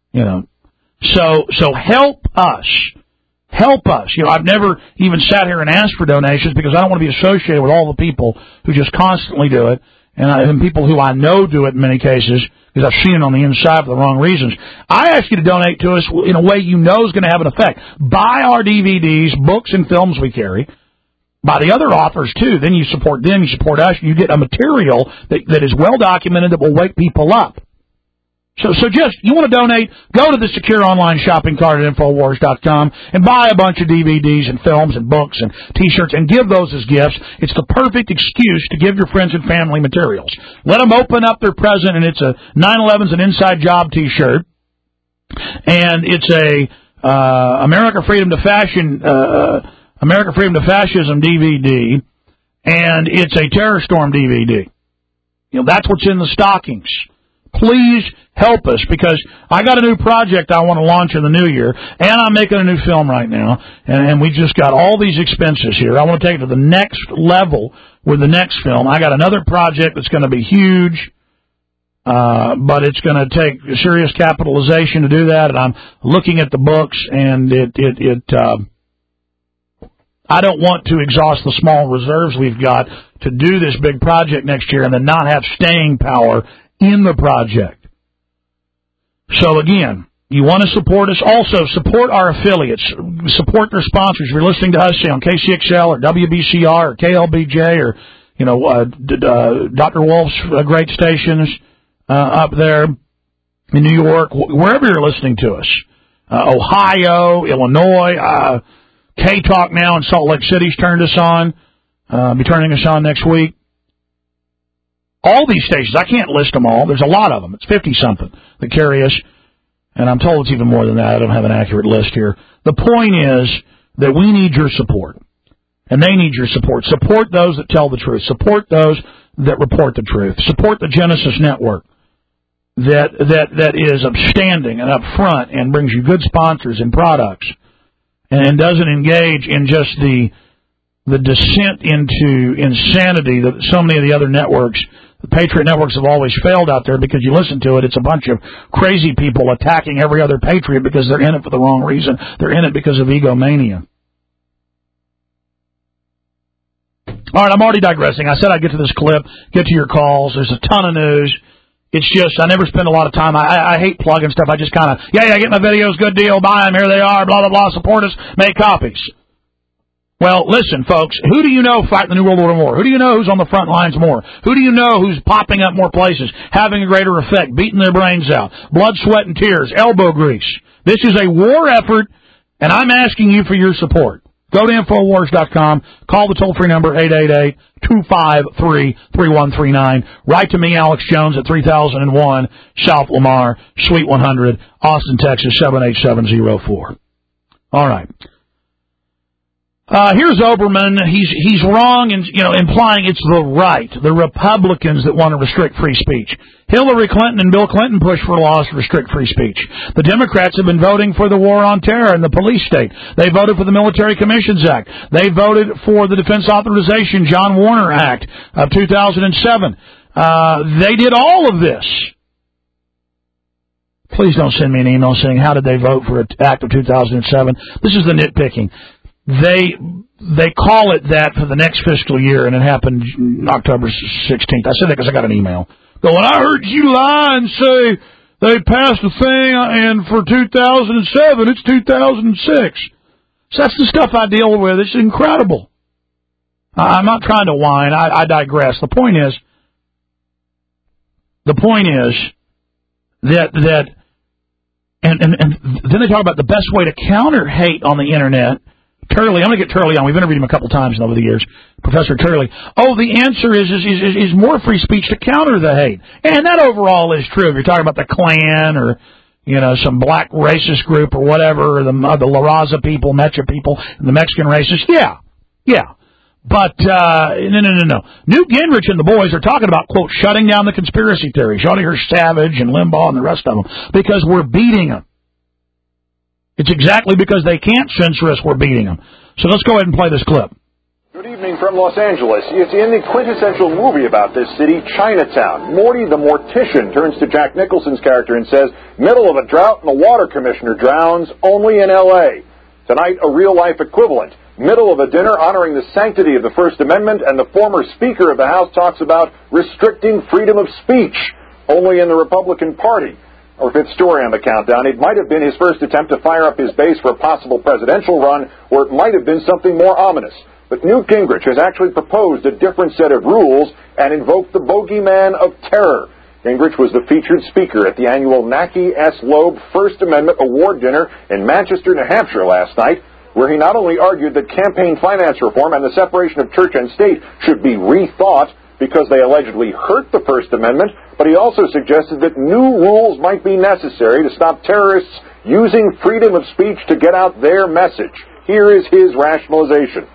So help us. Help us. I've never even sat here and asked for donations because I don't want to be associated with all the people who just constantly do it, and people who I know do it in many cases because I've seen it on the inside for the wrong reasons. I ask you to donate to us in a way you know is going to have an effect. Buy our DVDs, books, and films we carry. Buy the other authors, too. Then you support them, you support us, you get a material that is well documented that will wake people up. So just, you want to donate, go to the secure online shopping cart at Infowars.com and buy a bunch of DVDs and films and books and T-shirts and give those as gifts. It's the perfect excuse to give your friends and family materials. Let them open up their present, and it's a 9/11's an Inside Job T-shirt, and it's a America Freedom to Fascism DVD, and it's a Terror Storm DVD. That's what's in the stockings. Please help us, because I got a new project I want to launch in the new year, and I'm making a new film right now, and we just got all these expenses here. I want to take it to the next level with the next film. I got another project that's going to be huge, but it's going to take serious capitalization to do that, and I'm looking at the books, and I don't want to exhaust the small reserves we've got to do this big project next year and then not have staying power in the project. So again, you want to support us. Also, support our affiliates. Support their sponsors. If you're listening to us, say on KCXL or WBCR or KLBJ or, Dr. Wolf's great stations up there in New York, wherever you're listening to us. Ohio, Illinois, K-Talk now in Salt Lake City's turned us on. Be turning us on next week. All these stations, I can't list them all. There's a lot of them. It's 50-something that carry us, and I'm told it's even more than that. I don't have an accurate list here. The point is that we need your support, and they need your support. Support those that tell the truth. Support those that report the truth. Support the Genesis Network that is upstanding and upfront and brings you good sponsors and products and doesn't engage in just the descent into insanity that so many of the other networks, the Patriot networks, have always failed out there, because you listen to it, it's a bunch of crazy people attacking every other Patriot because they're in it for the wrong reason. They're in it because of egomania. All right, I'm already digressing. I said I'd get to this clip, get to your calls. There's a ton of news. It's just, I never spend a lot of time. I hate plugging stuff. I just kind of, I get my videos, good deal, buy them, here they are, blah, blah, blah, support us, make copies. Well, listen, folks, who do you know fighting the New World Order more? Who do you know who's on the front lines more? Who do you know who's popping up more places, having a greater effect, beating their brains out, blood, sweat, and tears, elbow grease? This is a war effort, and I'm asking you for your support. Go to Infowars.com, call the toll-free number 888-253-3139. Write to me, Alex Jones, at 3001 South Lamar, Suite 100, Austin, Texas, 78704. All right. Here's Oberman. He's wrong in implying it's the right, the Republicans that want to restrict free speech. Hillary Clinton and Bill Clinton pushed for laws to restrict free speech. The Democrats have been voting for the war on terror and the police state. They voted for the Military Commissions Act. They voted for the Defense Authorization John Warner Act of 2007. They did all of this. Please don't send me an email saying, how did they vote for an act of 2007? This is the nitpicking. They call it that for the next fiscal year, and it happened October 16th. I said that because I got an email going, I heard you lie and say they passed a thing, and for 2007, it's 2006. So that's the stuff I deal with. It's incredible. I'm not trying to whine. I digress. The point is that and then they talk about the best way to counter hate on the Internet. Turley, I'm going to get Turley on. We've interviewed him a couple times over the years. Professor Turley. Oh, the answer is more free speech to counter the hate. And that overall is true. If you're talking about the Klan or, some black racist group or whatever, or the La Raza people, Mecha people, and the Mexican racists, yeah. But, no. Newt Gingrich and the boys are talking about, quote, shutting down the conspiracy theories. You ought to hear Savage and Limbaugh and the rest of them, because we're beating them. It's exactly because they can't censor us we're beating them. So let's go ahead and play this clip. Good evening from Los Angeles. It's in the quintessential movie about this city, Chinatown. Morty the Mortician turns to Jack Nicholson's character and says, middle of a drought and the water commissioner drowns, only in L.A. Tonight, a real-life equivalent. Middle of a dinner honoring the sanctity of the First Amendment, and the former Speaker of the House talks about restricting freedom of speech, only in the Republican Party. Our fifth story on the countdown, it might have been his first attempt to fire up his base for a possible presidential run, or it might have been something more ominous. But Newt Gingrich has actually proposed a different set of rules and invoked the bogeyman of terror. Gingrich was the featured speaker at the annual Naki S. Loeb First Amendment Award Dinner in Manchester, New Hampshire last night, where he not only argued that campaign finance reform and the separation of church and state should be rethought because they allegedly hurt the First Amendment, but he also suggested that new rules might be necessary to stop terrorists using freedom of speech to get out their message. Here is his rationalization.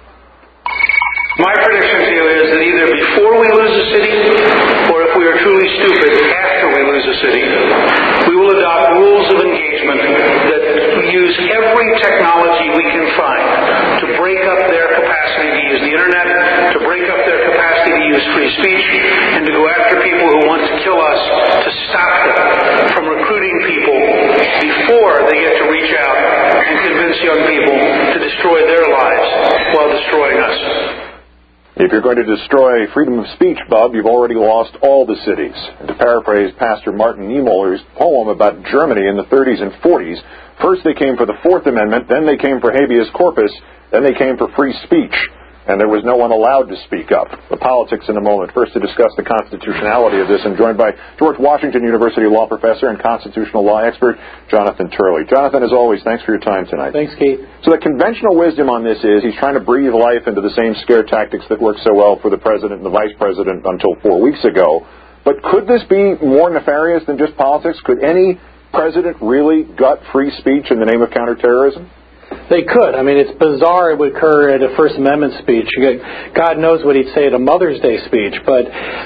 My prediction to you is that either before we lose a city, or if we are truly stupid, after we lose a city, we will adopt rules of engagement that use every technology we can find to break up their capacity to use the Internet, to break up their capacity to use free speech, and to go after people who want to kill us, to stop them from recruiting people before they get to reach out and convince young people to destroy their lives while destroying us. If you're going to destroy freedom of speech, Bob, you've already lost all the cities. And to paraphrase Pastor Martin Niemöller's poem about Germany in the 30s and 40s, first they came for the Fourth Amendment, then they came for habeas corpus, then they came for free speech. And there was no one allowed to speak up. The politics in a moment. First, to discuss the constitutionality of this, I'm joined by George Washington University law professor and constitutional law expert, Jonathan Turley. Jonathan, as always, thanks for your time tonight. Thanks, Kate. So the conventional wisdom on this is he's trying to breathe life into the same scare tactics that worked so well for the president and the vice president until 4 weeks ago. But could this be more nefarious than just politics? Could any president really gut free speech in the name of counterterrorism? They could. I mean, it's bizarre it would occur at a First Amendment speech. God knows what he'd say at a Mother's Day speech. But,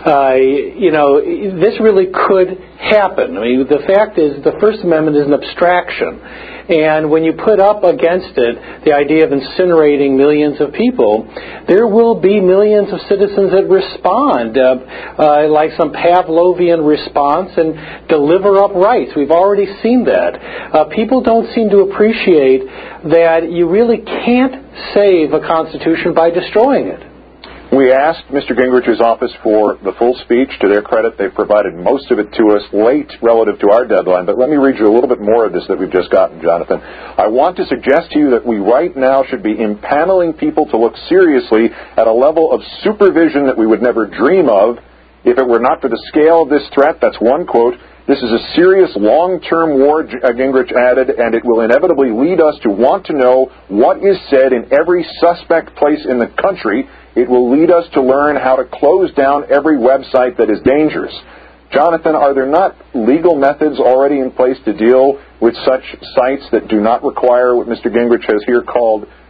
this really could happen. I mean, the fact is the First Amendment is an abstraction. And when you put up against it the idea of incinerating millions of people, there will be millions of citizens that respond, like some Pavlovian response, and deliver up rights. We've already seen that. People don't seem to appreciate that you really can't save a Constitution by destroying it. We asked Mr. Gingrich's office for the full speech. To their credit, they've provided most of it to us late relative to our deadline. But let me read you a little bit more of this that we've just gotten, Jonathan. I want to suggest to you that we right now should be impaneling people to look seriously at a level of supervision that we would never dream of if it were not for the scale of this threat. That's one quote. This is a serious long-term war, Gingrich added, and it will inevitably lead us to want to know what is said in every suspect place in the country. It will lead us to learn how to close down every website that is dangerous. Jonathan, are there not legal methods already in place to deal with such sites that do not require what Mr. Gingrich has here called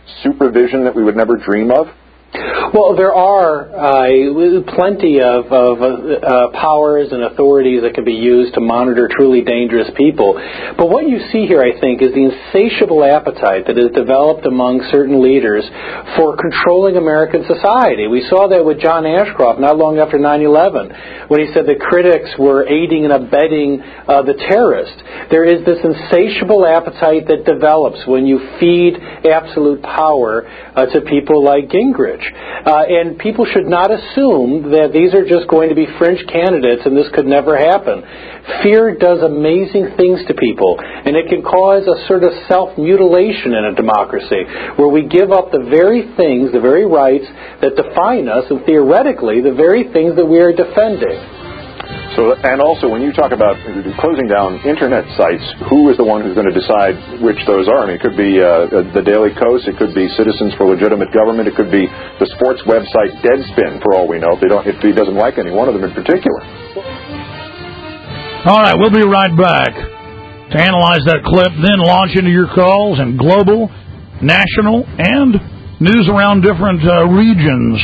supervision that we would never dream of? Well, there are plenty of powers and authorities that can be used to monitor truly dangerous people. But what you see here, I think, is the insatiable appetite that is developed among certain leaders for controlling American society. We saw that with John Ashcroft not long after 9/11, when he said that critics were aiding and abetting the terrorists. There is this insatiable appetite that develops when you feed absolute power to people like Gingrich. And people should not assume that these are just going to be fringe candidates and this could never happen. Fear does amazing things to people, and it can cause a sort of self-mutilation in a democracy, where we give up the very things, the very rights that define us, and theoretically, the very things that we are defending. So, and also, when you talk about closing down Internet sites, who is the one who's going to decide which those are? I mean, it could be the Daily Kos, it could be Citizens for Legitimate Government, it could be the sports website Deadspin, for all we know, if he doesn't like any one of them in particular. All right, we'll be right back to analyze that clip, then launch into your calls and global, national, and news around different regions.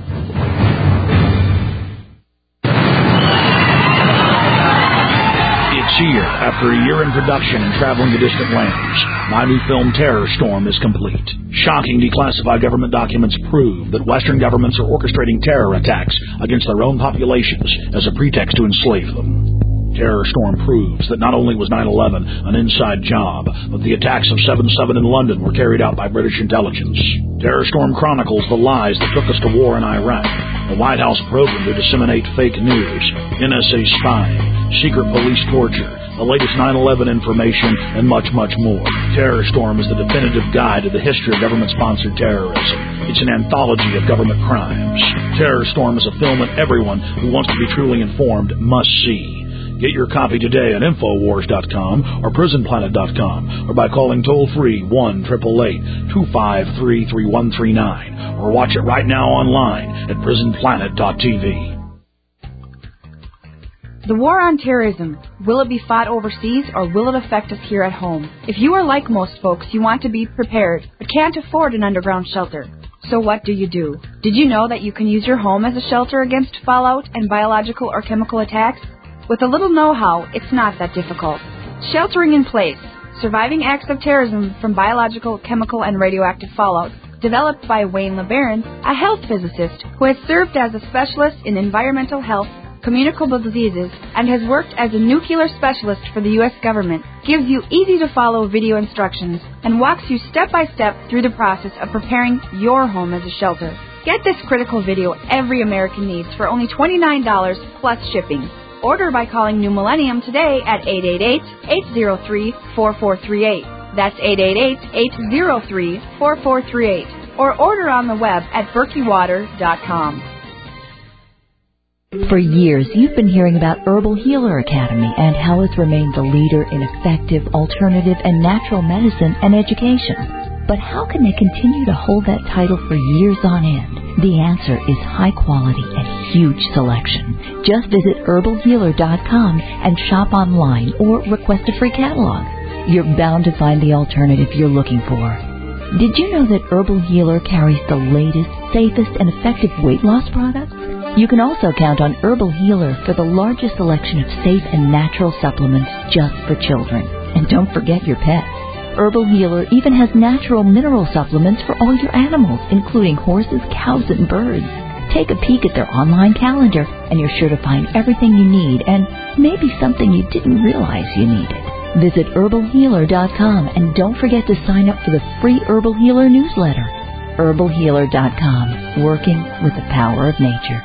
Here, after a year in production and traveling to distant lands, my new film Terror Storm is complete. Shocking declassified government documents prove that Western governments are orchestrating terror attacks against their own populations as a pretext to enslave them. Terror Storm proves that not only was 9/11 an inside job, but the attacks of 7/7 in London were carried out by British intelligence. Terror Storm chronicles the lies that took us to war in Iraq, the White House program to disseminate fake news, NSA spying, secret police torture, the latest 9/11 information, and much, much more. Terror Storm is the definitive guide to the history of government-sponsored terrorism. It's an anthology of government crimes. Terror Storm is a film that everyone who wants to be truly informed must see. Get your copy today at Infowars.com or PrisonPlanet.com or by calling toll-free 1-888-253-3139 or watch it right now online at PrisonPlanet.tv. The war on terrorism, will it be fought overseas or will it affect us here at home? If you are like most folks, you want to be prepared but can't afford an underground shelter. So what do? Did you know that you can use your home as a shelter against fallout and biological or chemical attacks? With a little know-how, it's not that difficult. Sheltering in Place, Surviving Acts of Terrorism from Biological, Chemical, and Radioactive Fallout, developed by Wayne LeBaron, a health physicist who has served as a specialist in environmental health, communicable diseases, and has worked as a nuclear specialist for the U.S. government, gives you easy-to-follow video instructions and walks you step-by-step through the process of preparing your home as a shelter. Get this critical video every American needs for only $29 plus shipping. Order by calling New Millennium today at 888-803-4438. That's 888-803-4438. Or order on the web at berkeywater.com. For years, you've been hearing about Herbal Healer Academy and how it's remained the leader in effective, alternative, and natural medicine and education. But how can they continue to hold that title for years on end? The answer is high quality and huge selection. Just visit herbalhealer.com and shop online or request a free catalog. You're bound to find the alternative you're looking for. Did you know that Herbal Healer carries the latest, safest, and effective weight loss products? You can also count on Herbal Healer for the largest selection of safe and natural supplements just for children. And don't forget your pets. Herbal Healer even has natural mineral supplements for all your animals, including horses, cows, and birds. Take a peek at their online calendar, and you're sure to find everything you need and maybe something you didn't realize you needed. Visit herbalhealer.com and don't forget to sign up for the free Herbal Healer newsletter. herbalhealer.com, working with the power of nature.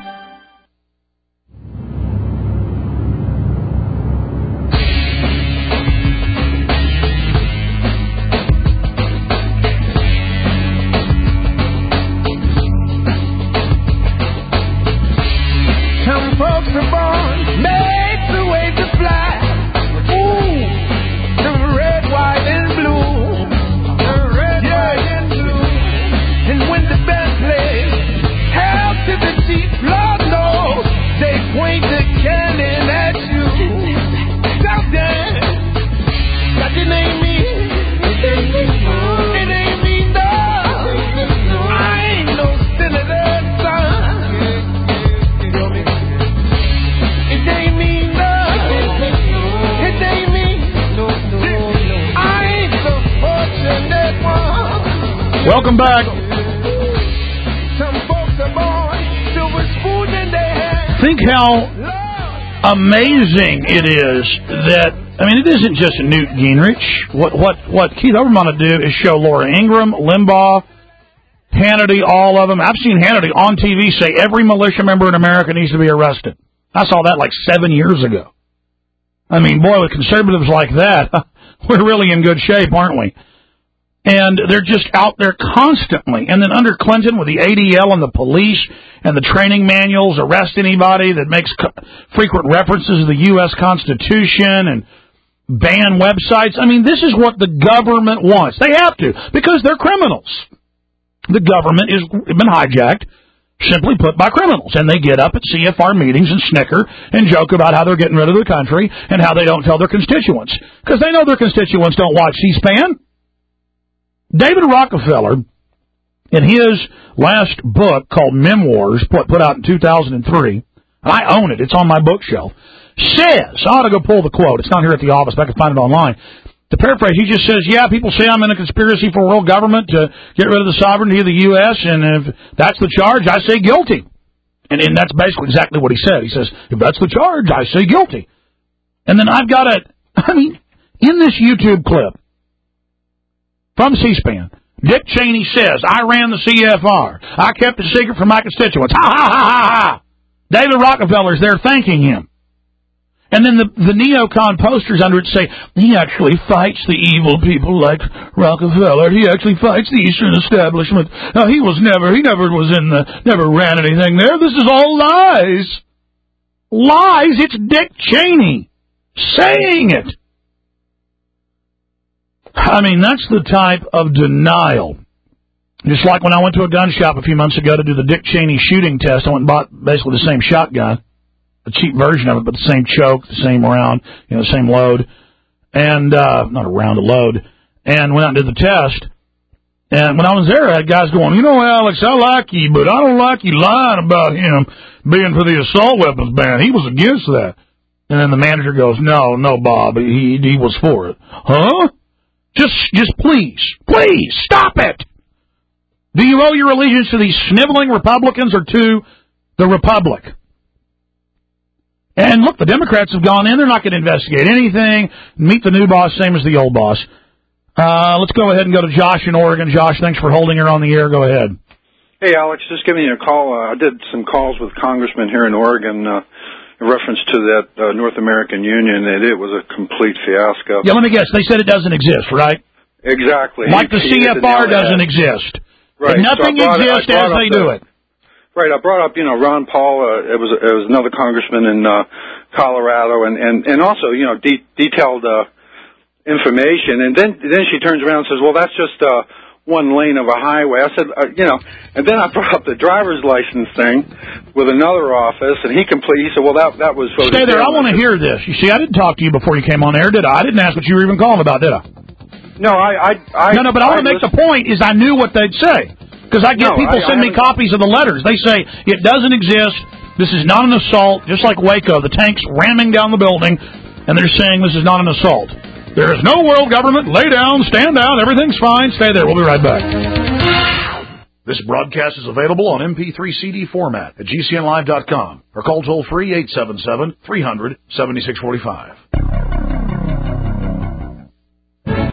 Welcome back. Think how amazing it is that, I mean, it isn't just Newt Gingrich. What Keith Olbermann will do is show Laura Ingraham, Limbaugh, Hannity, all of them. I've seen Hannity on TV say every militia member in America needs to be arrested. I saw that like 7 years ago. I mean, boy, with conservatives like that, we're really in good shape, aren't we? And they're just out there constantly. And then under Clinton, with the ADL and the police and the training manuals, arrest anybody that makes frequent references to the U.S. Constitution and ban websites. I mean, this is what the government wants. They have to, because they're criminals. The government has been hijacked, simply put, by criminals. And they get up at CFR meetings and snicker and joke about how they're getting rid of the country and how they don't tell their constituents. Because they know their constituents don't watch C-SPAN. David Rockefeller, in his last book called Memoirs, put out in 2003, I own it, it's on my bookshelf, says, I ought to go pull the quote, it's not here at the office, but I can find it online. To paraphrase, he just says, yeah, people say I'm in a conspiracy for world government to get rid of the sovereignty of the U.S., and if that's the charge, I say guilty. And that's basically exactly what he said. He says, if that's the charge, I say guilty. And then I've got in this YouTube clip, from C-SPAN, Dick Cheney says, I ran the CFR. I kept it secret from my constituents. Ha, ha, ha, ha, ha. David Rockefeller's there thanking him. And then the neocon posters under it say, he actually fights the evil people like Rockefeller. He actually fights the Eastern establishment. No, he never ran anything there. This is all lies. Lies? It's Dick Cheney saying it. I mean, that's the type of denial. Just like when I went to a gun shop a few months ago to do the Dick Cheney shooting test, I went and bought basically the same shotgun, a cheap version of it, but the same choke, the same round, the same load, and not a round, a load, and went out and did the test. And when I was there, I had guys going, Alex, I like you, but I don't like you lying about him being for the assault weapons ban. He was against that. And then the manager goes, no, Bob, he was for it. Huh? Just please, stop it! Do you owe your allegiance to these sniveling Republicans or to the Republic? And look, the Democrats have gone in. They're not going to investigate anything. Meet the new boss, same as the old boss. Let's go ahead and go to Josh in Oregon. Josh, thanks for holding her on the air. Go ahead. Hey, Alex, just giving you a call. I did some calls with congressmen here in Oregon in reference to that North American Union, and it was a complete fiasco. Yeah, let me guess. They said it doesn't exist, right? Exactly. Like the CFR doesn't exist. Right. And nothing exists as they do it. Right. I brought up, Ron Paul. It was another congressman in Colorado, and also, detailed information. And then she turns around and says, "Well, that's just one lane of a highway." I said, and then I brought up the driver's license thing with another office, and he said, "Well, that was." Stay there. I want to hear this. You see, I didn't talk to you before you came on air, did I? I didn't ask what you were even calling about, did I? No, No, but I want to make the point is I knew what they'd say. Because I get people send me copies of the letters. They say, it doesn't exist, this is not an assault, just like Waco, the tanks ramming down the building, and they're saying this is not an assault. There is no world government, lay down, stand down, everything's fine, stay there, we'll be right back. This broadcast is available on MP3 CD format at GCNlive.com or call toll-free 877-300-7645.